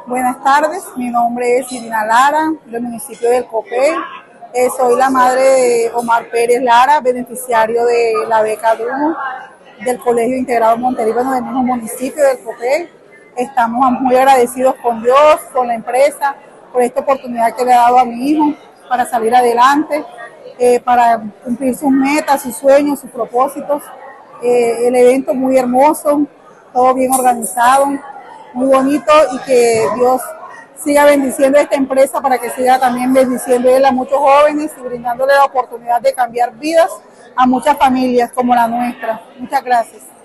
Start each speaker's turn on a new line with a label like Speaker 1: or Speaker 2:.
Speaker 1: Buenas tardes, mi nombre es Irina Lara, del municipio del Copey. Soy la madre de Omar Pérez Lara, beneficiario de la beca DUMO del Colegio Integrado Montelíbano del mismo municipio del Copey. Estamos muy agradecidos con Dios, con la empresa, por esta oportunidad que le ha dado a mi hijo para salir adelante, para cumplir sus metas, sus sueños, sus propósitos. El evento muy hermoso, todo bien organizado, muy bonito, y que Dios siga bendiciendo a esta empresa para que siga también bendiciendo a muchos jóvenes y brindándole la oportunidad de cambiar vidas a muchas familias como la nuestra. Muchas gracias.